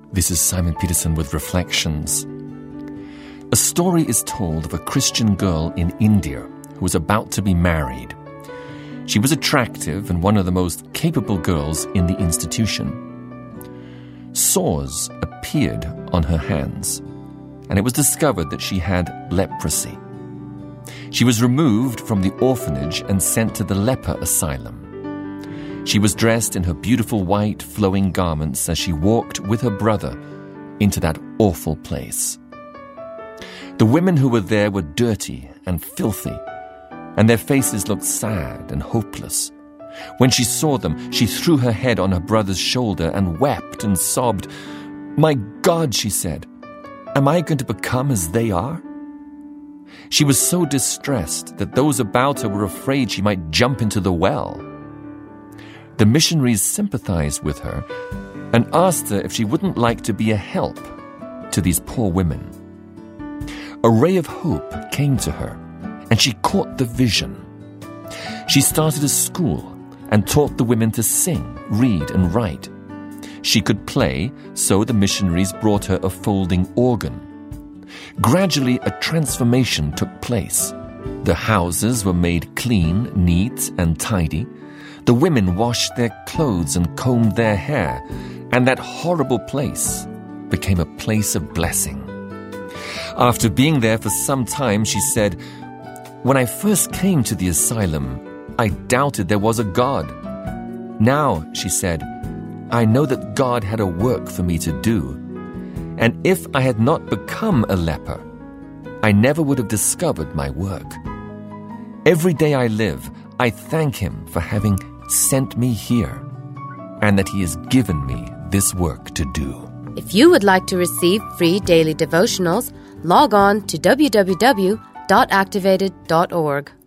This is Simon Peterson with Reflections. A story is told of a Christian girl in India who was about to be married. She was attractive and one of the most capable girls in the institution. Sores appeared on her hands, and it was discovered that she had leprosy. She was removed from the orphanage and sent to the leper asylum. She was dressed in her beautiful white flowing garments as she walked with her brother into that awful place. The women who were there were dirty and filthy, and their faces looked sad and hopeless. When she saw them, she threw her head on her brother's shoulder and wept and sobbed. "My God," she said, "am I going to become as they are?" She was so distressed that those about her were afraid she might jump into the well. The missionaries sympathized with her and asked her if she wouldn't like to be a help to these poor women. A ray of hope came to her, and she caught the vision. She started a school and taught the women to sing, read, and write. She could play, so the missionaries brought her a folding organ. Gradually, a transformation took place. The houses were made clean, neat, and tidy. The women washed their clothes and combed their hair, and that horrible place became a place of blessing. After being there for some time, she said, "When I first came to the asylum, I doubted there was a God. Now," she said, "I know that God had a work for me to do. And if I had not become a leper, I never would have discovered my work. Every day I live, I thank Him for having sent me here, and that He has given me this work to do." If you would like to receive free daily devotionals, log on to www.activated.org.